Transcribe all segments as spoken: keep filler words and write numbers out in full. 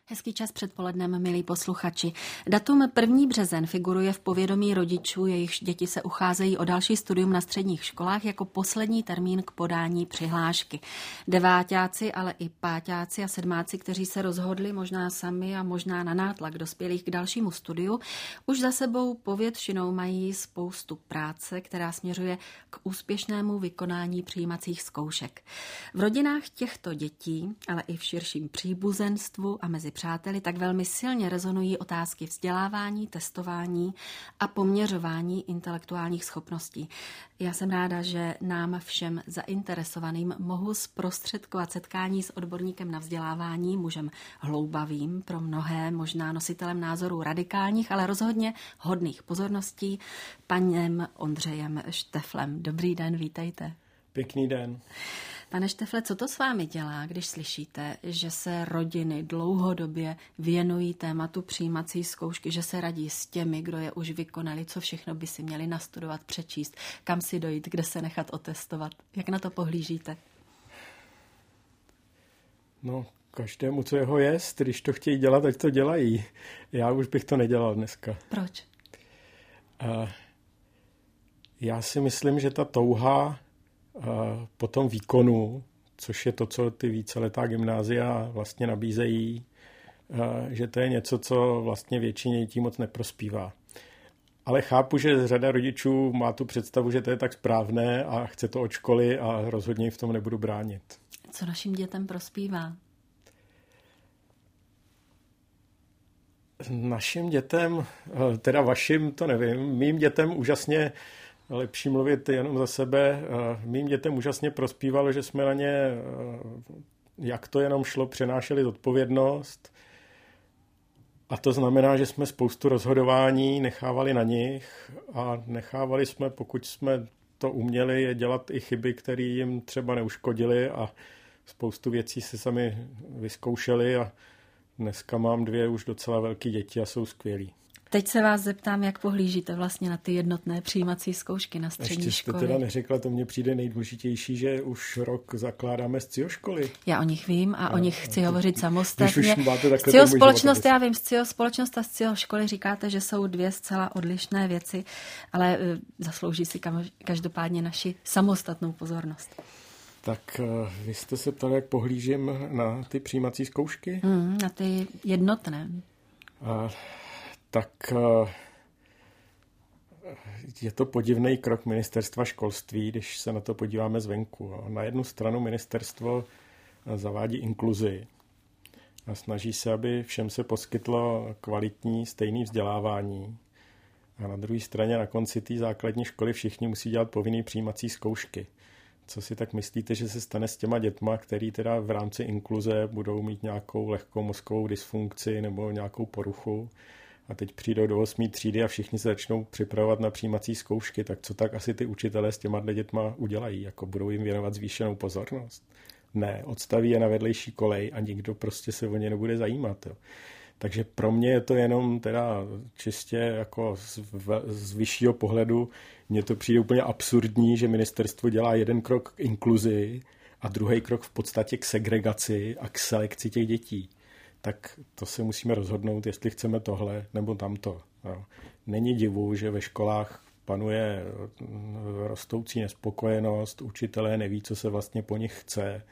Hezký čas předpolednem, milí posluchači. Datum první březen figuruje v povědomí rodičů, jejichž děti se ucházejí o další studium na středních školách jako poslední termín k podání přihlášky. Deváťáci, ale i páťáci a sedmáci, kteří se rozhodli možná sami a možná na nátlak dospělých k dalšímu studiu, už za sebou povětšinou mají spoustu práce, která směřuje k úspěšnému vykonání přijímacích zkoušek. V rodinách těchto dětí, ale i v širším příbuzenstvu a mezi přáteli tak velmi silně rezonují otázky vzdělávání, testování a poměřování intelektuálních schopností. Já jsem ráda, že nám všem zainteresovaným mohu zprostředkovat setkání s odborníkem na vzdělávání, mužem hloubavým, pro mnohé možná nositelem názorů radikálních, ale rozhodně hodných pozorností, panem Ondřejem Šteflem. Dobrý den, vítejte. Pěkný den. Pane Štefle, co to s vámi dělá, když slyšíte, že se rodiny dlouhodobě věnují tématu přijímací zkoušky, že se radí s těmi, kdo je už vykonali, co všechno by si měli nastudovat, přečíst, kam si dojít, kde se nechat otestovat? Jak na to pohlížíte? No, každému, co jeho jest, když to chtějí dělat, ať to dělají. Já už bych to nedělal dneska. Proč? Uh, já si myslím, že ta touha po tom výkonu, což je to, co ty víceletá gymnázia vlastně nabízejí, že to je něco, co vlastně většině dětí moc neprospívá. Ale chápu, že řada rodičů má tu představu, že to je tak správné a chce to od školy a rozhodně jim v tom nebudu bránit. Co našim dětem prospívá? Našim dětem, teda vašim, to nevím, mým dětem úžasně, lepší mluvit jenom za sebe, mým dětem úžasně prospívalo, že jsme na ně, jak to jenom šlo, přenášeli zodpovědnost. A to znamená, že jsme spoustu rozhodování nechávali na nich a nechávali jsme, pokud jsme to uměli, je dělat i chyby, které jim třeba neuškodily a spoustu věcí se sami vyzkoušeli a dneska mám dvě už docela velké děti a jsou skvělí. Teď se vás zeptám, jak pohlížíte vlastně na ty jednotné přijímací zkoušky na střední školy. Ještě jste teda neřekla, to mně přijde nejdůležitější, že už rok zakládáme scioškoly. Já o nich vím a, a o nich chci a hovořit samostatně. Scio společnost, já vím, scio společnost a scio školy říkáte, že jsou dvě zcela odlišné věci, ale uh, zaslouží si každopádně naši samostatnou pozornost. Tak uh, vy jste se ptali, jak pohlížím na ty přijímací zkoušky? Mm, na ty jednotné. Uh, tak je to podivný krok ministerstva školství, když se na to podíváme zvenku. Na jednu stranu ministerstvo zavádí inkluzi a snaží se, aby všem se poskytlo kvalitní stejné vzdělávání. A na druhé straně na konci té základní školy všichni musí dělat povinné přijímací zkoušky. Co si tak myslíte, že se stane s těma dětma, který teda v rámci inkluze budou mít nějakou lehkou mozkovou dysfunkci nebo nějakou poruchu? A teď přijdou do osmé třídy a všichni se začnou připravovat na přijímací zkoušky, tak co tak asi ty učitelé s těma dětma udělají? Jako budou jim věnovat zvýšenou pozornost? Ne, odstaví je na vedlejší kolej a nikdo prostě se o ně nebude zajímat. Jo. Takže pro mě je to jenom teda čistě jako z, z vyššího pohledu, mně to přijde úplně absurdní, že ministerstvo dělá jeden krok k inkluzi a druhý krok v podstatě k segregaci a k selekci těch dětí. Tak to se musíme rozhodnout, jestli chceme tohle nebo tamto. Jo. Není divu, že ve školách panuje rostoucí nespokojenost, učitelé neví, co se vlastně po nich chce.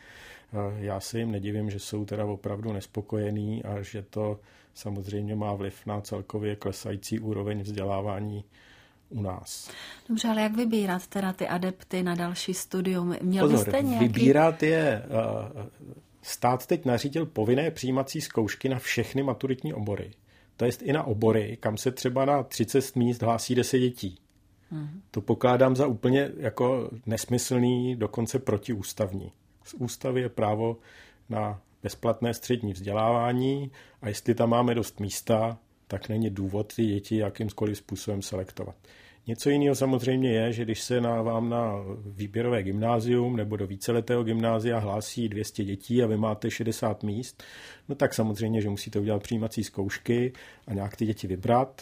Já se jim nedivím, že jsou teda opravdu nespokojení a že to samozřejmě má vliv na celkově klesající úroveň vzdělávání u nás. Dobře, ale jak vybírat teda ty adepty na další studium? Měl Pozor, byste nějaký... vybírat je... Uh, Stát teď nařídil povinné přijímací zkoušky na všechny maturitní obory. To jest i na obory, kam se třeba na třicet míst hlásí deset dětí. Hmm. To pokládám za úplně jako nesmyslný, dokonce protiústavní. Z ústavy je právo na bezplatné střední vzdělávání a jestli tam máme dost místa, tak není důvod ty děti jakýmkoliv způsobem selektovat. Něco jiného samozřejmě je, že když se na, vám na výběrové gymnázium nebo do víceletého gymnázia hlásí dvě stě dětí a vy máte šedesát míst, no tak samozřejmě, že musíte udělat přijímací zkoušky a nějak ty děti vybrat.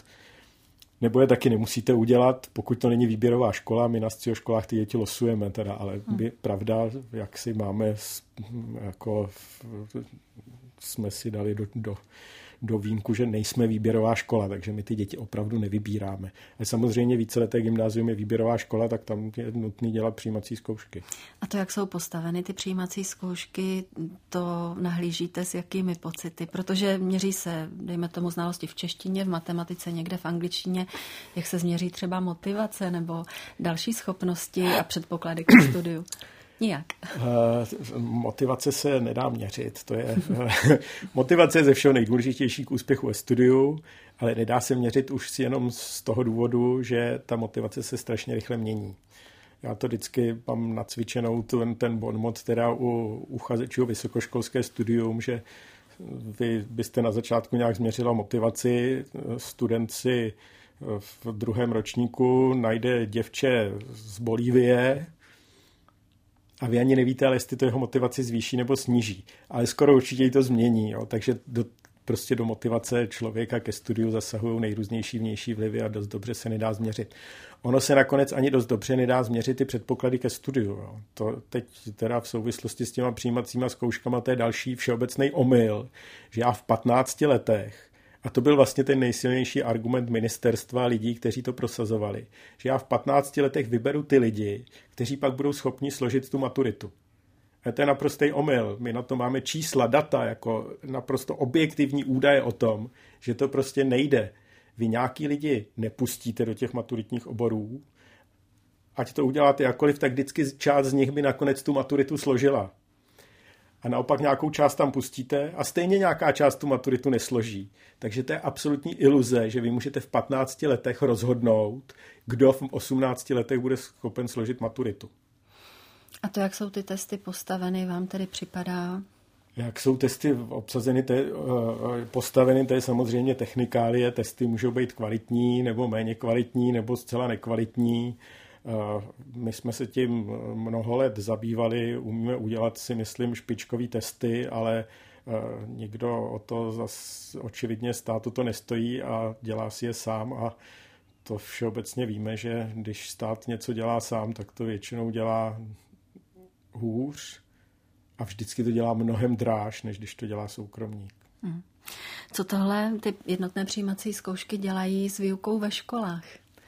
Nebo je taky nemusíte udělat, pokud to není výběrová škola, my na scioškolách ty děti losujeme teda, ale hmm. by, pravda, jak si máme jako jsme si dali do, do, do vínku, že nejsme výběrová škola, takže my ty děti opravdu nevybíráme. A samozřejmě víceleté gymnázium je výběrová škola, tak tam je nutné dělat přijímací zkoušky. A to, jak jsou postaveny ty přijímací zkoušky, to nahlížíte s jakými pocity? Protože měří se, dejme tomu, znalosti v češtině, v matematice, někde v angličtině, jak se změří třeba motivace nebo další schopnosti a předpoklady k studiu? Nijak. Motivace se nedá měřit. To je, motivace je ze všeho nejdůležitější k úspěchu ve studiu, ale nedá se měřit už jenom z toho důvodu, že ta motivace se strašně rychle mění. Já to vždycky mám nacvičenou ten, ten bonmot teda u uchazečů vysokoškolské studium, že vy byste na začátku nějak změřila motivaci, student si v druhém ročníku najde děvče z Bolívie, a vy ani nevíte, ale jestli to jeho motivaci zvýší nebo sníží. Ale skoro určitě jí to změní. Jo? Takže do, prostě do motivace člověka ke studiu zasahují nejrůznější vnější vlivy a dost dobře se nedá změřit. Ono se nakonec ani dost dobře nedá změřit ty předpoklady ke studiu. Jo? To teď teda v souvislosti s těma přijímacíma zkouškama, to je další všeobecný omyl, že já v patnácti letech, a to byl vlastně ten nejsilnější argument ministerstva a lidí, kteří to prosazovali, že já v patnácti letech vyberu ty lidi, kteří pak budou schopni složit tu maturitu. A to je naprostý omyl. My na to máme čísla, data, jako naprosto objektivní údaje o tom, že to prostě nejde. Vy nějaký lidi nepustíte do těch maturitních oborů, ať to uděláte jakkoliv, tak vždycky část z nich by nakonec tu maturitu složila. A naopak nějakou část tam pustíte a stejně nějaká část tu maturitu nesloží. Takže to je absolutní iluze, že vy můžete v patnácti letech rozhodnout, kdo v osmnácti letech bude schopen složit maturitu. A to, jak jsou ty testy postaveny, vám tedy připadá? Jak jsou testy obsazeny, te, postaveny, to je samozřejmě technikálie. Testy můžou být kvalitní nebo méně kvalitní nebo zcela nekvalitní. My jsme se tím mnoho let zabývali, umíme udělat si, myslím, špičkový testy, ale nikdo o to zas očividně státu to nestojí a dělá si je sám a to všeobecně víme, že když stát něco dělá sám, tak to většinou dělá hůř a vždycky to dělá mnohem dráž, než když to dělá soukromník. Hmm. Co tohle ty jednotné přijímací zkoušky dělají s výukou ve školách?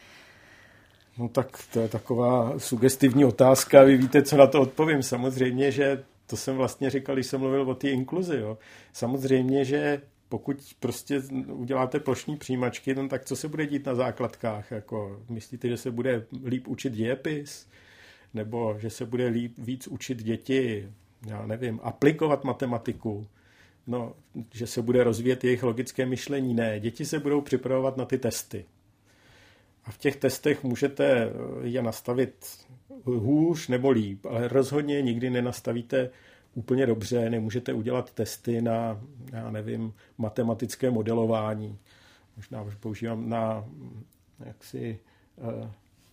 No tak to je taková sugestivní otázka. Vy víte, co na to odpovím. Samozřejmě, že to jsem vlastně říkal, když jsem mluvil o té inkluzi. Jo. Samozřejmě, že pokud prostě uděláte plošní přijímačky, no, tak co se bude dít na základkách? Jako, myslíte, že se bude líp učit dějepis? Nebo že se bude líp víc učit děti, já nevím, aplikovat matematiku? No, že se bude rozvíjet jejich logické myšlení? Ne, děti se budou připravovat na ty testy. A v těch testech můžete je nastavit hůř nebo líp, ale rozhodně nikdy nenastavíte úplně dobře, nemůžete udělat testy na, já nevím, matematické modelování. Možná už používám na jaksi uh,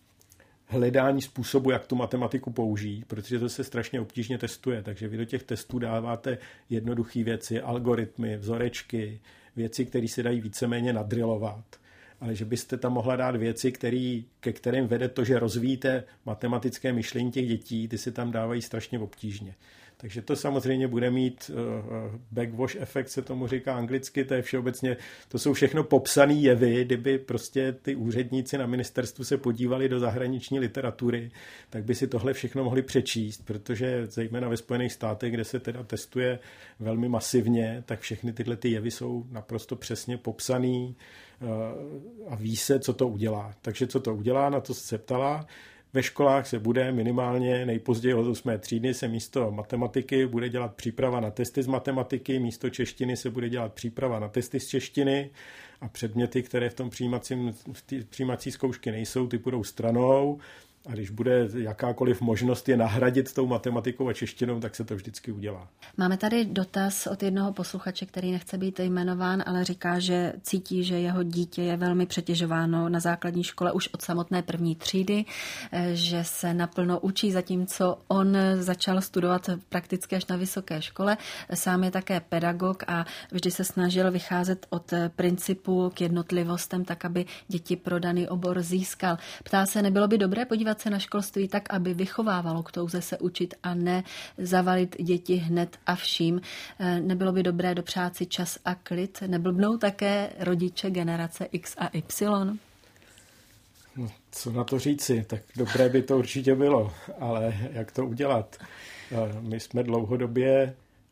hledání způsobu, jak tu matematiku použít, protože to se strašně obtížně testuje, takže vy do těch testů dáváte jednoduché věci, algoritmy, vzorečky, věci, které se dají víceméně nadrilovat. Ale že byste tam mohla dát věci, který, ke kterým vede to, že rozvíjíte matematické myšlení těch dětí, ty se tam dávají strašně obtížně. Takže to samozřejmě bude mít uh, backwash efekt, se tomu říká anglicky, to je všeobecně, to jsou všechno popsané jevy, kdyby prostě ty úředníci na ministerstvu se podívali do zahraniční literatury, tak by si tohle všechno mohli přečíst, protože zejména ve Spojených státech, kde se teda testuje velmi masivně, tak všechny tyhle ty jevy jsou naprosto přesně popsaný uh, a ví se, co to udělá. Takže co to udělá, na to se ptala. Ve školách se bude minimálně nejpozději od osmé třídy se místo matematiky bude dělat příprava na testy z matematiky, místo češtiny se bude dělat příprava na testy z češtiny a předměty, které v tom přijímacím, v té přijímací zkoušky nejsou, ty půjdou stranou. A když bude jakákoliv možnost je nahradit tou matematikou a češtinou, tak se to vždycky udělá. Máme tady dotaz od jednoho posluchače, který nechce být jmenován, ale říká, že cítí, že jeho dítě je velmi přetěžováno na základní škole už od samotné první třídy, že se naplno učí, zatímco on začal studovat prakticky až na vysoké škole. Sám je také pedagog a vždy se snažil vycházet od principu k jednotlivostem, tak aby děti pro daný obor získal. Ptá se, nebylo by dobré podívat zaměřovat se na školství tak, aby vychovávalo k touze se učit a ne zavalit děti hned a vším. Nebylo by dobré dopřát si čas a klid? Neblbnou také rodiče generace X a Y? No, co na to říci? Tak dobré by to určitě bylo, ale jak to udělat? My jsme dlouhodobě,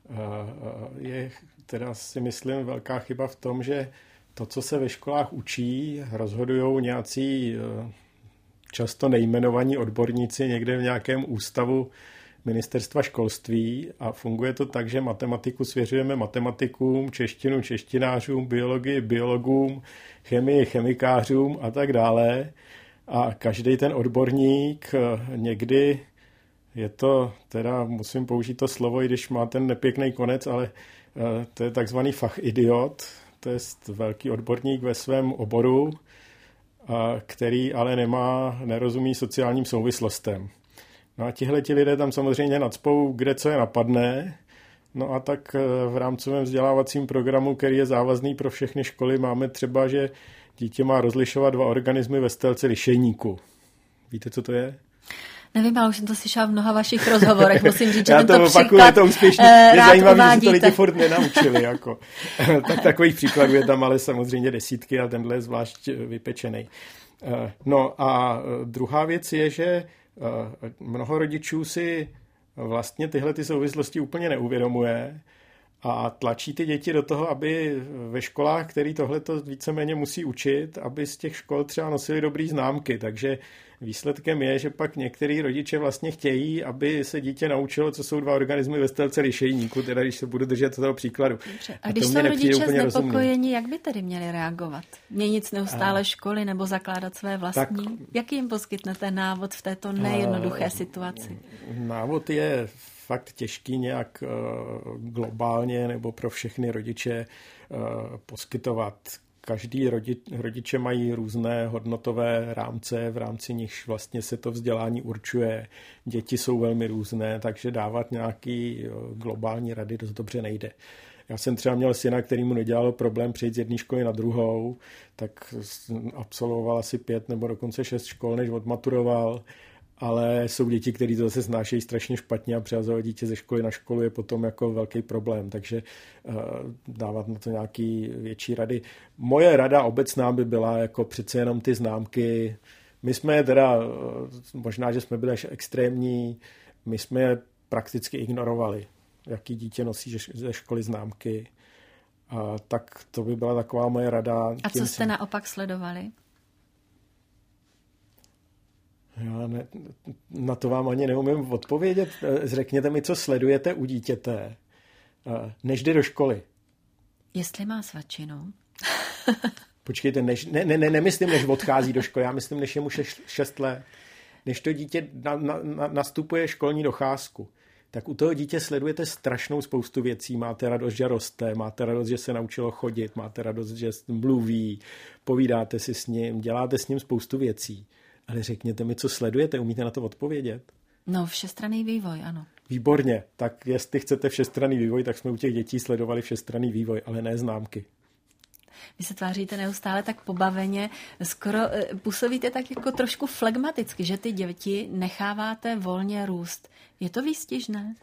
je teda si myslím velká chyba v tom, že to, co se ve školách učí, rozhodují nějací často nejmenovaní odborníci někde v nějakém ústavu ministerstva školství a funguje to tak, že matematiku svěřujeme matematikům, češtinu češtinářům, biologii biologům, chemii chemikářům a tak dále. A každý ten odborník někdy je to, teda musím použít to slovo, i když má ten nepěkný konec, ale to je takzvaný fachidiot, to je velký odborník ve svém oboru, který ale nemá, nerozumí sociálním souvislostem. No a tihleti lidé tam samozřejmě nacpou, kde co je napadne. No a tak v rámcovém vzdělávacím programu, který je závazný pro všechny školy, máme třeba, že dítě má rozlišovat dva organismy ve stélce lišejníku. Víte, co to je? Nevím, ale už jsem to slyšela v mnoha vašich rozhovorech, musím říct, že já tento to opakuju, příklad je to úspěšný. Je zajímavý, že to lidi furt nenaučili. Jako. Tak takových příkladů je tam ale samozřejmě desítky a tenhle je zvlášť vypečený. No a druhá věc je, že mnoho rodičů si vlastně tyhle ty souvislosti úplně neuvědomuje a tlačí ty děti do toho, aby ve školách, který tohleto víceméně musí učit, aby z těch škol třeba nosili dobrý známky. Takže výsledkem je, že pak některý rodiče vlastně chtějí, aby se dítě naučilo, co jsou dva organismy ve stélce lišejníku, teda když se budu držet toho příkladu. Dobře. A, a když jsou rodiče znepokojení, jak by tedy měli reagovat? Měnit neustále a... školy nebo zakládat své vlastní? Tak... Jaký jim poskytnete návod v této nejednoduché situaci? Návod je fakt těžký nějak uh, globálně nebo pro všechny rodiče uh, poskytovat. Každý rodi, rodiče mají různé hodnotové rámce, v rámci nichž vlastně se to vzdělání určuje. Děti jsou velmi různé, takže dávat nějaký globální rady dost dobře nejde. Já jsem třeba měl syna, který mu nedělalo problém přejít z jedné školy na druhou, tak absolvoval asi pět nebo dokonce šest škol, než odmaturoval. Ale jsou děti, které to zase snášejí strašně špatně a přehazovat dítě ze školy na školu je potom jako velký problém, takže uh, dávat na to nějaký větší rady. Moje rada obecná by byla jako přece jenom ty známky. My jsme je teda, možná, že jsme byli až extrémní, my jsme je prakticky ignorovali, jaký dítě nosí ze školy známky. Uh, tak to by byla taková moje rada. A co jste jsem... naopak sledovali? Já ne, na to vám ani neumím odpovědět. Řekněte mi, co sledujete u dítěte, než jde do školy. Jestli má svačinu. Počkejte, než, ne, ne, ne, nemyslím, než odchází do školy, já myslím, než je mu šest, šest let. Než to dítě na, na, na, nastupuje školní docházku, tak u toho dítě sledujete strašnou spoustu věcí. Máte radost, že roste, máte radost, že se naučilo chodit, máte radost, že mluví, povídáte si s ním, děláte s ním spoustu věcí. Ale řekněte mi, co sledujete, umíte na to odpovědět? No, všestranný vývoj, ano. Výborně, tak jestli chcete všestranný vývoj, tak jsme u těch dětí sledovali všestranný vývoj, ale ne známky. Vy se tváříte neustále tak pobaveně, skoro působíte tak jako trošku flegmaticky, že ty děti necháváte volně růst. Je to výstižné?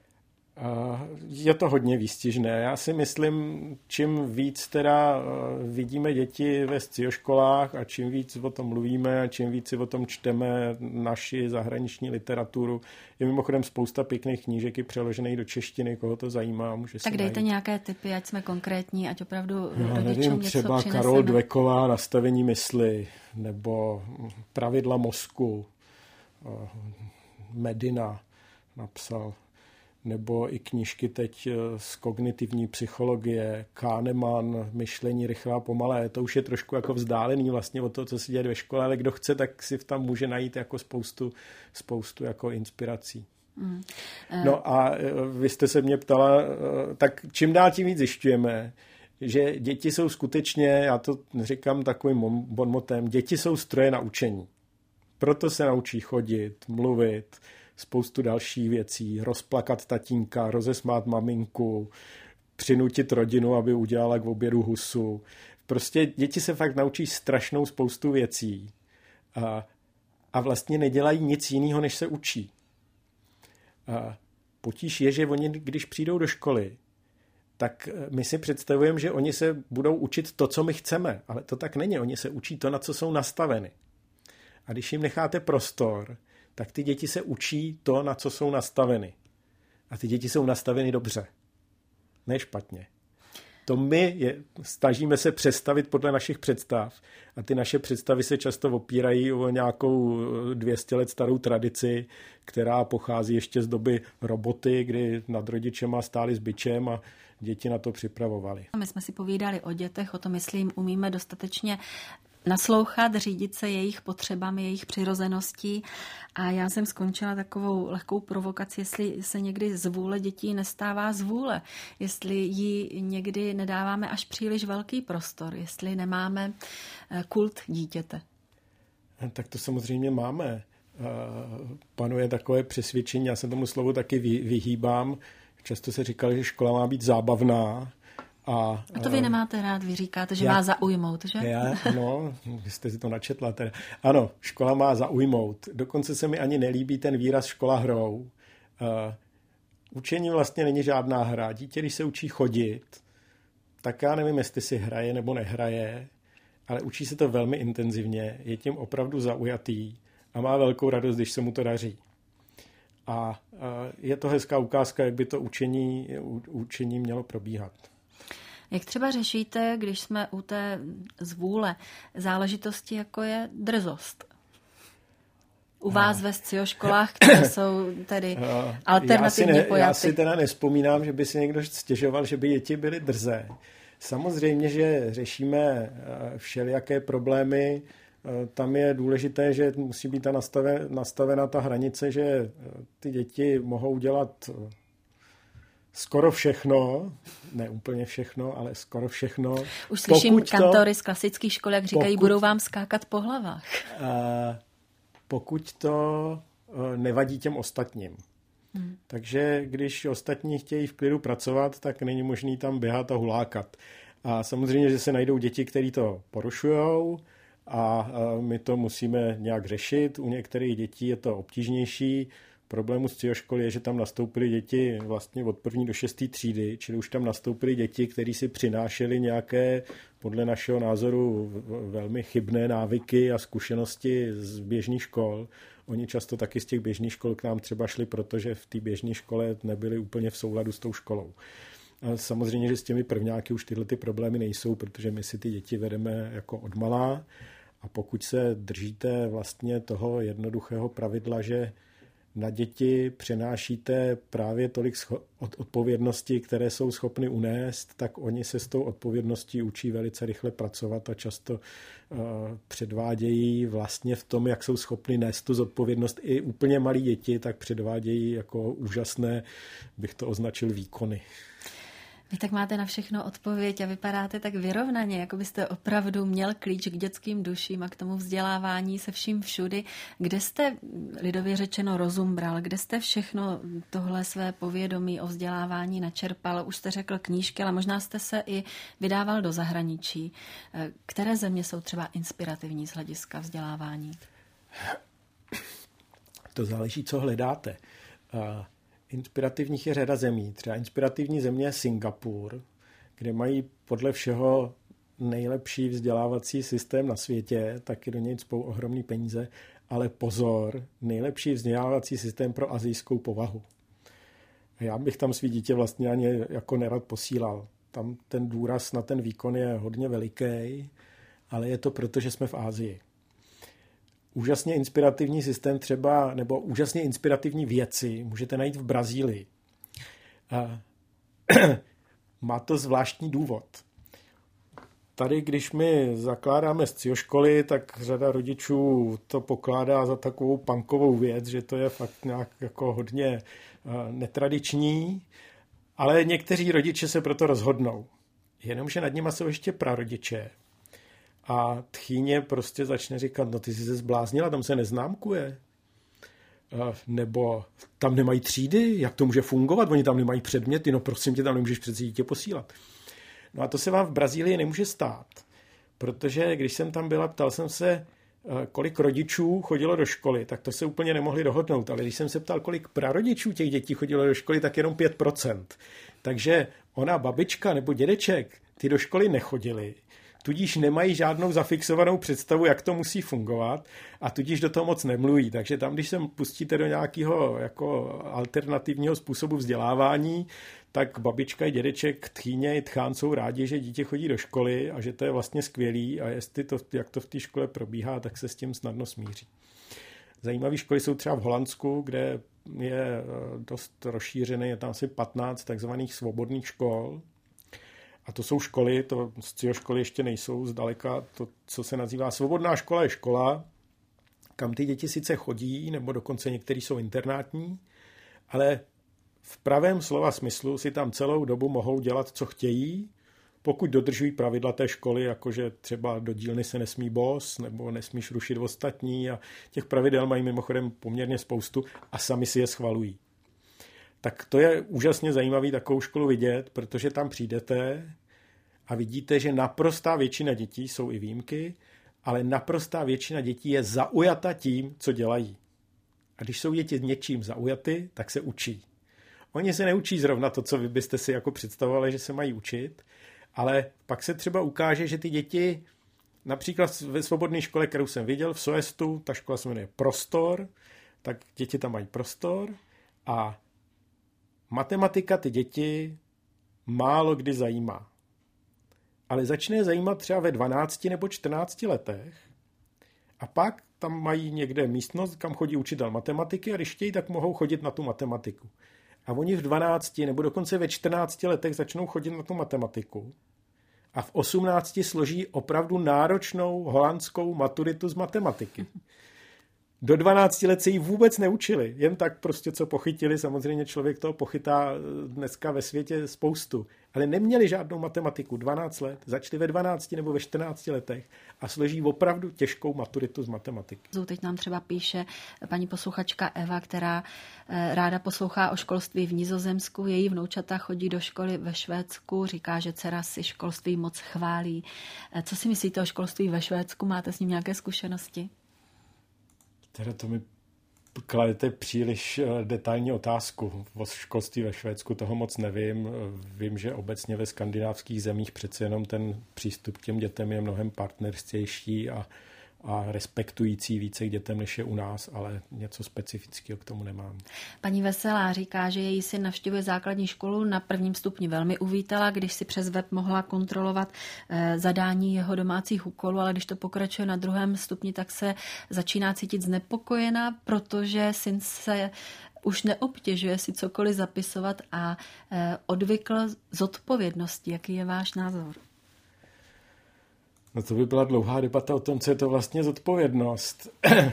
Je to hodně výstižné. Já si myslím, čím víc teda vidíme děti ve scioškolách a čím víc o tom mluvíme a čím víc si o tom čteme naši zahraniční literaturu. Je mimochodem spousta pěkných knížek i přeložených do češtiny, koho to zajímá. Může tak dejte najít nějaké tipy, ať jsme konkrétní, ať opravdu Já rodičům nevím, něco třeba přineseme. Karol Dweková Nastavení mysli nebo Pravidla mozku. Medina napsal. Nebo i knížky teď z kognitivní psychologie, Kahneman, Myšlení rychlé a pomalé. To už je trošku jako vzdálený vlastně od toho, co se děje ve škole, ale kdo chce, tak si tam může najít jako spoustu, spoustu jako inspirací. Mm. No a vy jste se mě ptala, tak čím dál tím víc zjišťujeme, že děti jsou skutečně, já to říkám takovým bonmotem, děti jsou stroje na učení. Proto se naučí chodit, mluvit, spoustu dalších věcí, rozplakat tatínka, rozesmát maminku, přinutit rodinu, aby udělala k obědu husu. Prostě děti se fakt naučí strašnou spoustu věcí. A, a vlastně nedělají nic jiného, než se učí. A potíž je, že oni, když přijdou do školy, tak my si představujeme, že oni se budou učit to, co my chceme, ale to tak není. Oni se učí to, na co jsou nastaveny. A když jim necháte prostor, tak ty děti se učí to, na co jsou nastaveny. A ty děti jsou nastaveny dobře, ne špatně. To my je, snažíme se přestavit podle našich představ a ty naše představy se často opírají o nějakou dvě stě let starou tradici, která pochází ještě z doby roboty, kdy nad rodičema stáli s bičem a děti na to připravovali. My jsme si povídali o dětech, o tom, myslím, umíme dostatečně naslouchat, řídit se jejich potřebami, jejich přirozeností. A já jsem skončila takovou lehkou provokaci, jestli se někdy z vůle dětí nestává z vůle, jestli jí někdy nedáváme až příliš velký prostor, jestli nemáme kult dítěte. Tak to samozřejmě máme. Panuje takové přesvědčení, já se tomu slovu taky vyhýbám. Často se říkalo, že škola má být zábavná. A, a to vy nemáte rád, vy říkáte, že já, má zaujmout, že? Já, ano, vy jste si to načetla teda. Ano, škola má zaujmout. Dokonce se mi ani nelíbí ten výraz škola hrou. Uh, učení vlastně není žádná hra. Dítě, když se učí chodit, tak já nevím, jestli si hraje nebo nehraje, ale učí se to velmi intenzivně, je tím opravdu zaujatý a má velkou radost, když se mu to daří. A uh, je to hezká ukázka, jak by to učení, učení mělo probíhat. Jak třeba řešíte, když jsme u té zvůle, záležitosti, jako je drzost? U vás ve scioškolách, které jsou tedy alternativní já ne, pojaty. Já si teda nespomínám, že by si někdo stěžoval, že by děti byly drzé. Samozřejmě, že řešíme všelijaké problémy. Tam je důležité, že musí být ta nastaven, nastavena ta hranice, že ty děti mohou dělat skoro všechno, ne úplně všechno, ale skoro všechno. Už slyším pokud kantory to, z klasických škol, jak říkají, pokud, budou vám skákat po hlavách. Pokud to nevadí těm ostatním. Hmm. Takže když ostatní chtějí v klidu pracovat, tak není možný tam běhat a hulákat. A samozřejmě, že se najdou děti, které to porušujou a my to musíme nějak řešit. U některých dětí je to obtížnější. Problému z cíhoškoly je, že tam nastoupily děti vlastně od první do šesté třídy, čili už tam nastoupily děti, které si přinášely nějaké, podle našeho názoru, velmi chybné návyky a zkušenosti z běžných škol. Oni často taky z těch běžných škol k nám třeba šli, protože v té běžné škole nebyli úplně v souladu s tou školou. A samozřejmě, že s těmi prvňáky už tyhle ty problémy nejsou, protože my si ty děti vedeme jako odmalá a pokud se držíte vlastně toho jednoduchého pravidla, že na děti přenášíte právě tolik odpovědnosti, které jsou schopny unést, tak oni se s tou odpovědností učí velice rychle pracovat a často uh, předvádějí vlastně v tom, jak jsou schopny nést tu zodpovědnost. I úplně malí děti tak předvádějí jako úžasné, bych to označil, výkony. Vy tak máte na všechno odpověď a vypadáte tak vyrovnaně, jako byste opravdu měl klíč k dětským duším a k tomu vzdělávání se vším všudy. Kde jste, lidově řečeno, rozum bral? Kde jste všechno tohle své povědomí o vzdělávání načerpal? Už jste řekl knížky, ale možná jste se i vydával do zahraničí. Které země jsou třeba inspirativní z hlediska vzdělávání? To záleží, co hledáte. Inspirativních je řada zemí. Třeba inspirativní země je Singapur, kde mají podle všeho nejlepší vzdělávací systém na světě, taky do něj cpou ohromný peníze, ale pozor, nejlepší vzdělávací systém pro asijskou povahu. Já bych tam svý dítě vlastně ani jako nerad posílal. Tam ten důraz na ten výkon je hodně veliký, ale je to proto, že jsme v Asii. Úžasně inspirativní systém třeba, nebo úžasně inspirativní věci můžete najít v Brazílii. A má to zvláštní důvod. Tady, když my zakládáme scioškoly, tak řada rodičů to pokládá za takovou punkovou věc, že to je fakt nějak jako hodně netradiční, ale někteří rodiče se proto rozhodnou. Jenomže nad nima jsou ještě prarodiče. A tchýně prostě začne říkat, no ty jsi se zbláznila, tam se neznámkuje. Nebo tam nemají třídy, jak to může fungovat, oni tam nemají předměty, no prosím tě, tam nemůžeš přece dítě posílat. No a to se vám v Brazílii nemůže stát, protože když jsem tam byla, ptal jsem se kolik rodičů chodilo do školy, tak to se úplně nemohli dohodnout. Ale když jsem se ptal, kolik prarodičů těch dětí chodilo do školy, tak jenom pět procent. Takže ona babička nebo dědeček, ty do školy nechodili. Tudíž nemají žádnou zafixovanou představu, jak to musí fungovat a tudíž do toho moc nemluví. Takže tam, když se pustíte do nějakého jako alternativního způsobu vzdělávání, tak babička i dědeček, tchýně i tchán jsou rádi, že dítě chodí do školy a že to je vlastně skvělý a jestli to, jak to v té škole probíhá, tak se s tím snadno smíří. Zajímavé školy jsou třeba v Holandsku, kde je dost rozšířené, je tam asi patnáct takzvaných svobodných škol. A to jsou školy, to školy ještě nejsou zdaleka, to, co se nazývá svobodná škola, je škola, kam ty děti sice chodí, nebo dokonce některý jsou internátní, ale v pravém slova smyslu si tam celou dobu mohou dělat, co chtějí, pokud dodržují pravidla té školy, jakože třeba do dílny se nesmí bos, nebo nesmíš rušit ostatní a těch pravidel mají mimochodem poměrně spoustu a sami si je schvalují. Tak to je úžasně zajímavý takovou školu vidět, protože tam přijdete a vidíte, že naprostá většina dětí, jsou i výjimky, ale naprostá většina dětí je zaujata tím, co dělají. A když jsou děti něčím zaujaty, tak se učí. Oni se neučí zrovna to, co vy byste si jako představovali, že se mají učit, ale pak se třeba ukáže, že ty děti, například ve svobodné škole, kterou jsem viděl v Soestu, ta škola se jmenuje Prostor, tak děti tam mají prostor a matematika ty děti málo kdy zajímá. Ale začne zajímat třeba ve dvanácti nebo čtrnácti letech a pak tam mají někde místnost, kam chodí učitel matematiky a když chtějí, tak mohou chodit na tu matematiku. A oni v dvanácti nebo dokonce ve čtrnácti letech začnou chodit na tu matematiku a v osmnácti složí opravdu náročnou holandskou maturitu z matematiky. Do dvanácti let se jí vůbec neučili, jen tak prostě co pochytili, samozřejmě člověk toho pochytá dneska ve světě spoustu, ale neměli žádnou matematiku dvanáct let, začali ve dvanácti nebo ve čtrnácti letech a složí opravdu těžkou maturitu z matematiky. Teď nám třeba píše paní posluchačka Eva, která ráda poslouchá o školství v Nizozemsku, její vnoučata chodí do školy ve Švédsku, říká, že dcera si školství moc chválí. Co si myslíte o školství ve Švédsku? Máte s ním nějaké zkušenosti? Teda to mi kladete příliš detailní otázku. O školství ve Švédsku toho moc nevím. Vím, že obecně ve skandinávských zemích přece jenom ten přístup k těm dětem je mnohem partnerstější a, a respektující více k dětem, než je u nás, ale něco specifického k tomu nemám. Paní Veselá říká, že její syn navštěvuje základní školu, na prvním stupni velmi uvítala, když si přes web mohla kontrolovat eh, zadání jeho domácích úkolů, ale když to pokračuje na druhém stupni, tak se začíná cítit znepokojená, protože syn se už neobtěžuje si cokoliv zapisovat a eh, odvykl z odpovědnosti. Jaký je váš názor? No to by byla dlouhá debata o tom, co je to vlastně zodpovědnost.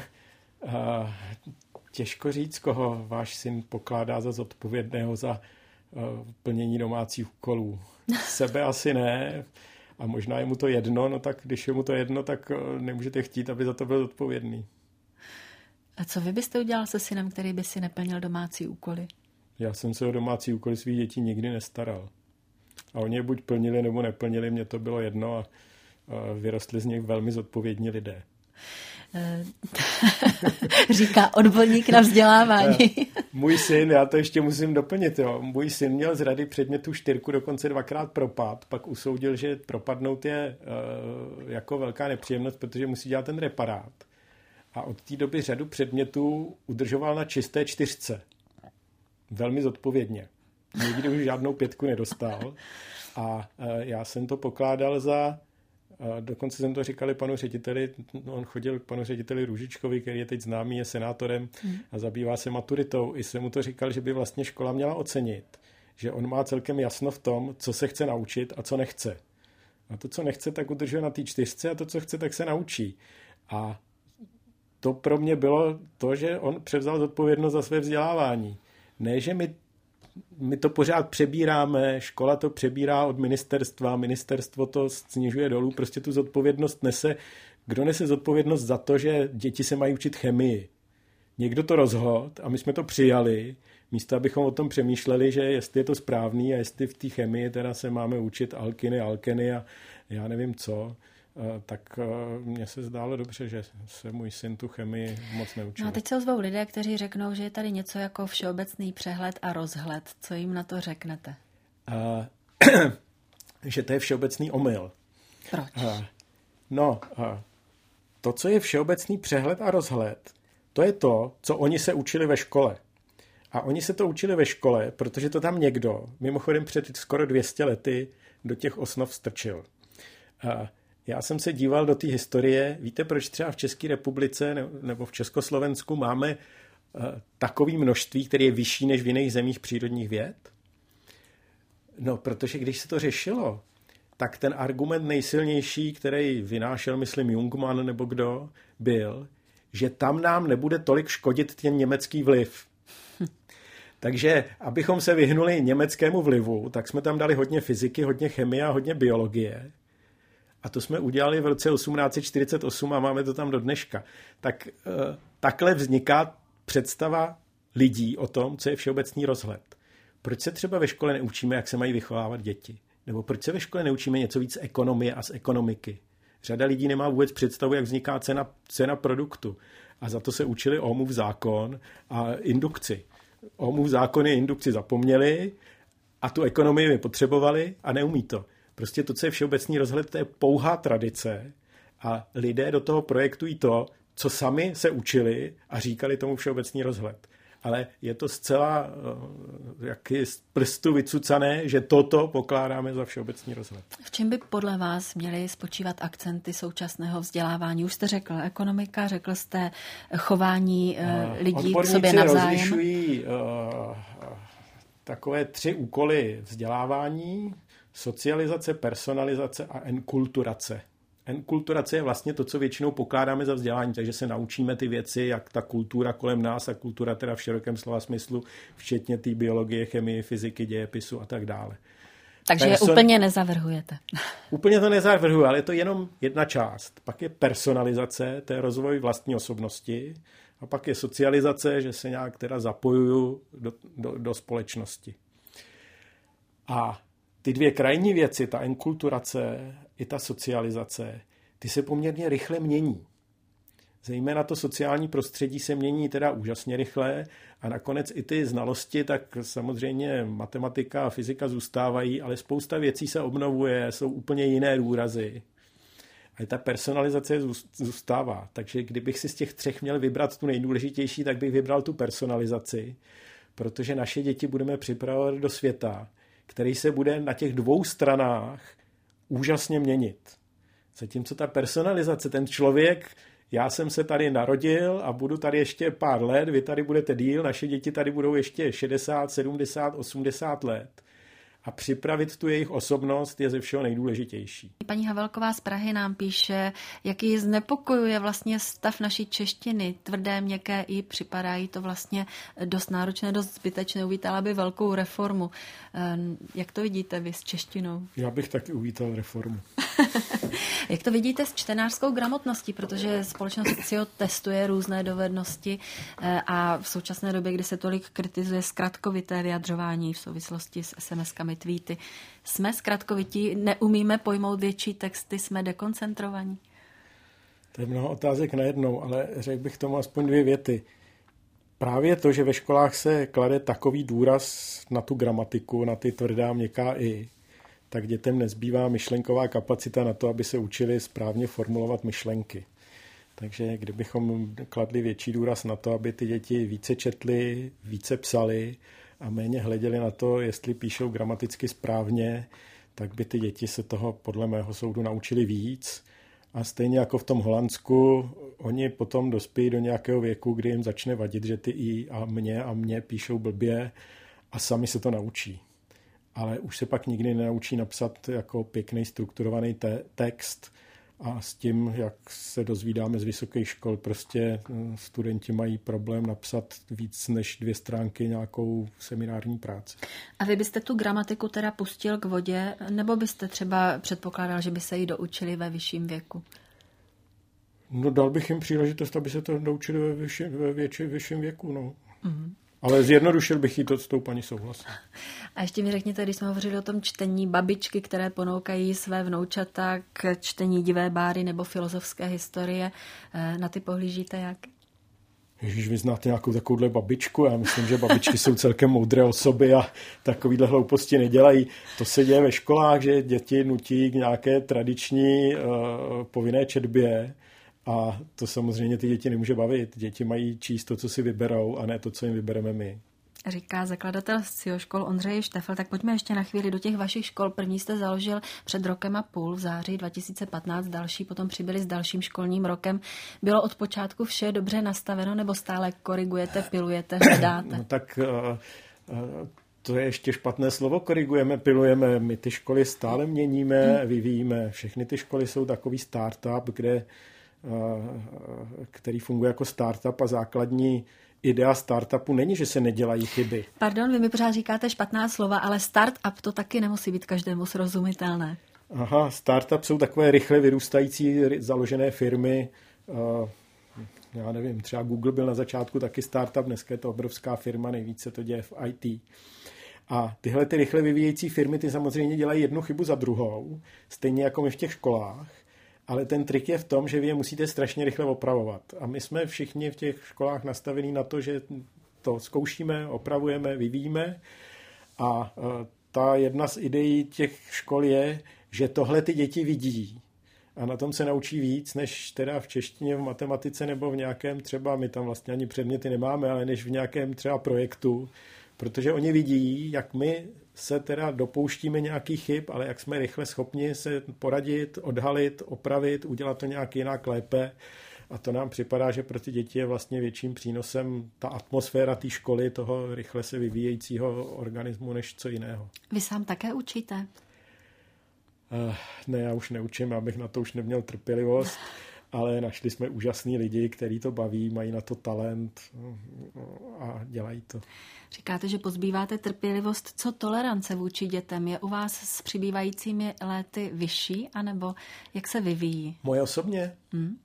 Těžko říct, koho váš syn pokládá za zodpovědného za plnění domácích úkolů. Sebe asi ne. A možná je mu to jedno, no tak když je mu to jedno, tak nemůžete chtít, aby za to byl zodpovědný. A co vy byste udělal se synem, který by si neplnil domácí úkoly? Já jsem se o domácí úkoly svých dětí nikdy nestaral. A oni je buď plnili, nebo neplnili, mně to bylo jedno a vyrostli z nich velmi zodpovědní lidé. Říká odborník na vzdělávání. Můj syn, já to ještě musím doplnit, jo. Můj syn měl z rady předmětu čtyřku, dokonce dvakrát propad, pak usoudil, že propadnout je uh, jako velká nepříjemnost, protože musí dělat ten reparát. A od té doby řadu předmětů udržoval na čisté čtyřce. Velmi zodpovědně. Nikdy už žádnou pětku nedostal. A uh, já jsem to pokládal za A dokonce jsem to říkali panu řediteli, on chodil k panu řediteli Růžičkovi, který je teď známý, je senátorem a zabývá se maturitou. I jsem mu to říkal, že by vlastně škola měla ocenit, že on má celkem jasno v tom, co se chce naučit a co nechce. A to, co nechce, tak udržuje na té čtyřce a to, co chce, tak se naučí. A to pro mě bylo to, že on převzal zodpovědnost za své vzdělávání. Ne, že my My to pořád přebíráme, škola to přebírá od ministerstva, ministerstvo to snižuje dolů, prostě tu zodpovědnost nese. Kdo nese zodpovědnost za to, že děti se mají učit chemii? Někdo to rozhodl a my jsme to přijali, místo abychom o tom přemýšleli, že jestli je to správný a jestli v té chemii teda se máme učit alkyny, alkeny a já nevím co. tak mně se zdálo dobře, že se můj syn tu chemii moc neučil. No a teď se ozvou lidé, kteří řeknou, že je tady něco jako všeobecný přehled a rozhled. Co jim na to řeknete? Uh, že to je všeobecný omyl. Proč? Uh, no, uh, to, co je všeobecný přehled a rozhled, to je to, co oni se učili ve škole. A oni se to učili ve škole, protože to tam někdo, mimochodem před skoro dvě stě lety, do těch osnov strčil. Uh, já jsem se díval do té historie. Víte, proč třeba v České republice nebo v Československu máme uh, takové množství, které je vyšší než v jiných zemích přírodních věd? No, protože když se to řešilo, tak ten argument nejsilnější, který vynášel, myslím, Jungmann nebo kdo, byl, že tam nám nebude tolik škodit ten německý vliv. Takže, abychom se vyhnuli německému vlivu, tak jsme tam dali hodně fyziky, hodně chemie a hodně biologie. A to jsme udělali v roce osmnáct set čtyřicet osm a máme to tam do dneška. Tak uh, takhle vzniká představa lidí o tom, co je všeobecný rozhled. Proč se třeba ve škole neučíme, jak se mají vychovávat děti? Nebo proč se ve škole neučíme něco víc z ekonomie a z ekonomiky? Řada lidí nemá vůbec představu, jak vzniká cena, cena produktu. A za to se učili Ohmův zákon a indukci. Ohmův zákon je indukci zapomněli a tu ekonomii mi potřebovali a neumí to. Prostě to, co je všeobecný rozhled, to je pouhá tradice a lidé do toho projektují to, co sami se učili a říkali tomu všeobecný rozhled. Ale je to zcela uh, jaký z prstu vycucané, že toto pokládáme za všeobecný rozhled. V čem by podle vás měly spočívat akcenty současného vzdělávání? Už jste řekl ekonomika, řekl jste chování uh, lidí k sobě navzájem. Odborníci rozlišují uh, takové tři úkoly vzdělávání: socializace, personalizace a enkulturace. Enkulturace je vlastně to, co většinou pokládáme za vzdělání, takže se naučíme ty věci, jak ta kultura kolem nás, a kultura teda v širokém slova smyslu, včetně té biologie, chemie, fyziky, dějepisu a tak dále. Takže Person... je úplně nezavrhujete. Úplně to nezavrhuji, ale je to jenom jedna část. Pak je personalizace, to je rozvoj vlastní osobnosti, a pak je socializace, že se nějak teda zapojuju do, do, do společnosti. A ty dvě krajní věci, ta enkulturace i ta socializace, ty se poměrně rychle mění. Zejména to sociální prostředí se mění teda úžasně rychle a nakonec i ty znalosti, tak samozřejmě matematika a fyzika zůstávají, ale spousta věcí se obnovuje, jsou úplně jiné důrazy. A ta personalizace zůstává. Takže kdybych si z těch třech měl vybrat tu nejdůležitější, tak bych vybral tu personalizaci, protože naše děti budeme připravovat do světa, který se bude na těch dvou stranách úžasně měnit. Zatímco ta personalizace, ten člověk, já jsem se tady narodil a budu tady ještě pár let, vy tady budete díl, naše děti tady budou ještě šedesát, sedmdesát, osmdesát let. A připravit tu jejich osobnost je ze všeho nejdůležitější. Paní Havelková z Prahy nám píše, jaký znepokojuje vlastně stav naší češtiny. Tvrdé, měkké i, připadají to vlastně dost náročné, dost zbytečné. Uvítala by velkou reformu. Jak to vidíte vy s češtinou? Já bych taky uvítal reformu. Jak to vidíte s čtenářskou gramotností, protože společnost S C I O testuje různé dovednosti a v současné době, kdy se tolik kritizuje zkratkovité vyjadřování v souvislosti s es em eskami, tweety, jsme zkratkovití, neumíme pojmout větší texty, jsme dekoncentrovaní? To je mnoho otázek najednou, ale řekl bych tomu aspoň dvě věty. Právě to, že ve školách se klade takový důraz na tu gramatiku, na ty tvrdá měkká i, tak dětem nezbývá myšlenková kapacita na to, aby se učili správně formulovat myšlenky. Takže kdybychom kladli větší důraz na to, aby ty děti více četly, více psali a méně hleděli na to, jestli píšou gramaticky správně, tak by ty děti se toho podle mého soudu naučili víc. A stejně jako v tom Holandsku, oni potom dospějí do nějakého věku, kdy jim začne vadit, že ty i a mě a mě píšou blbě a sami se to naučí. Ale už se pak nikdy nenaučí napsat jako pěkný strukturovaný te- text a s tím, jak se dozvídáme z vysokých škol, prostě studenti mají problém napsat víc než dvě stránky nějakou seminární práci. A vy byste tu gramatiku teda pustil k vodě, nebo byste třeba předpokládal, že by se ji doučili ve vyšším věku? No dal bych jim příležitost, aby se to doučili ve, vyšší, ve větší, vyšším věku, no. Mm-hmm. Ale zjednodušil bych jí to s tou paní souhlasem. A ještě mi řekněte, když jsme hovořili o tom čtení, babičky, které ponoukají své vnoučata k čtení divé báry nebo filozofské historie, na ty pohlížíte jak? Ježíš, vy znáte nějakou takovouhle babičku? Já myslím, že babičky jsou celkem moudré osoby a takovýhle hlouposti nedělají. To se děje ve školách, že děti nutí k nějaké tradiční uh, povinné četbě a to samozřejmě ty děti nemůže bavit. Děti mají číst to, co si vyberou a ne to, co jim vybereme my. Říká zakladatel S C I O škol Ondřej Štefel. Tak pojďme ještě na chvíli do těch vašich škol. První jste založil před rokem a půl v září dva tisíce patnáct, další potom přibyli s dalším školním rokem. Bylo od počátku vše dobře nastaveno nebo stále korigujete, pilujete, hledáte? No tak uh, uh, to je ještě špatné slovo, korigujeme, pilujeme. My ty školy stále měníme, hmm. vyvíjíme. Všechny ty školy jsou takový startup, kde, uh, který funguje jako startup a základní idea startupu není, že se nedělají chyby. Pardon, vy mi pořád říkáte špatná slova, ale startup to taky nemusí být každému srozumitelné. Aha, startup jsou takové rychle vyrůstající založené firmy. Já nevím, třeba Google byl na začátku taky startup, dneska je to obrovská firma, nejvíce to děje v í té. A tyhle ty rychle vyvíjející firmy, ty samozřejmě dělají jednu chybu za druhou, stejně jako my v těch školách. Ale ten trik je v tom, že vy je musíte strašně rychle opravovat. A my jsme všichni v těch školách nastavení na to, že to zkoušíme, opravujeme, vyvíjíme. A ta jedna z ideí těch škol je, že tohle ty děti vidí. A na tom se naučí víc, než teda v češtině, v matematice nebo v nějakém třeba, my tam vlastně ani předměty nemáme, ale než v nějakém třeba projektu. Protože oni vidí, jak my se teda dopouštíme nějakých chyb, ale jak jsme rychle schopni se poradit, odhalit, opravit, udělat to nějak jinak lépe. A to nám připadá, že pro ty děti je vlastně větším přínosem ta atmosféra té školy, toho rychle se vyvíjejícího organismu, než co jiného. Vy sám také učíte? Uh, ne, já už neučím, abych na to už neměl trpělivost. Ale našli jsme úžasný lidi, kteří to baví, mají na to talent a dělají to. Říkáte, že pozbýváte trpělivost. Co tolerance vůči dětem? Je u vás s přibývajícími léty vyšší, anebo jak se vyvíjí? Moje osobně? Hmm?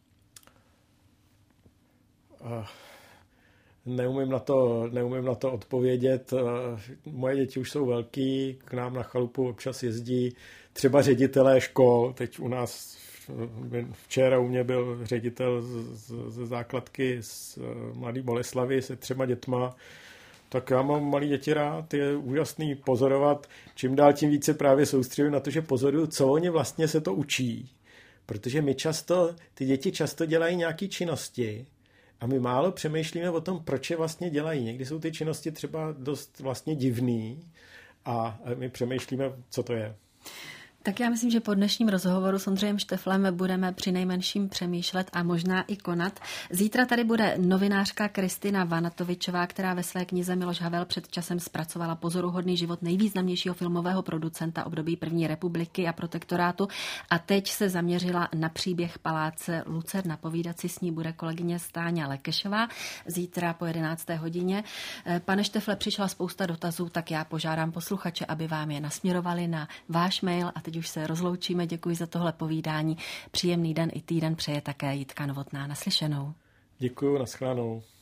Uh, neumím na to, neumím na to odpovědět. Uh, moje děti už jsou velký, k nám na chalupu občas jezdí třeba ředitelé škol. Teď u nás včera u mě byl ředitel ze základky z Mladé Boleslavy se třema dětma. Tak já mám malý děti rád, je úžasný pozorovat. Čím dál tím více právě soustředím na to, že pozoruju, co oni vlastně se to učí. Protože my často, ty děti často dělají nějaké činnosti a my málo přemýšlíme o tom, proč je vlastně dělají. Někdy jsou ty činnosti třeba dost vlastně divný a my přemýšlíme, co to je. Tak já myslím, že po dnešním rozhovoru s Ondřejem Šteflem budeme přinejmenším přemýšlet a možná i konat. Zítra tady bude novinářka Kristina Vanatovičová, která ve své knize Miloš Havel před časem zpracovala pozoruhodný život nejvýznamnějšího filmového producenta období první republiky a protektorátu a teď se zaměřila na příběh paláce Lucerna. Povídat si s ní bude kolegyně Stáňa Lekešová zítra po jedenácté hodině. Pane Štefle, přišla spousta dotazů, tak já požádám posluchače, aby vám je nasměrovali na váš mail a teď už se rozloučíme. Děkuji za tohle povídání. Příjemný den i týden přeje také Jitka Novotná. Naslyšenou. Děkuji, nashledanou.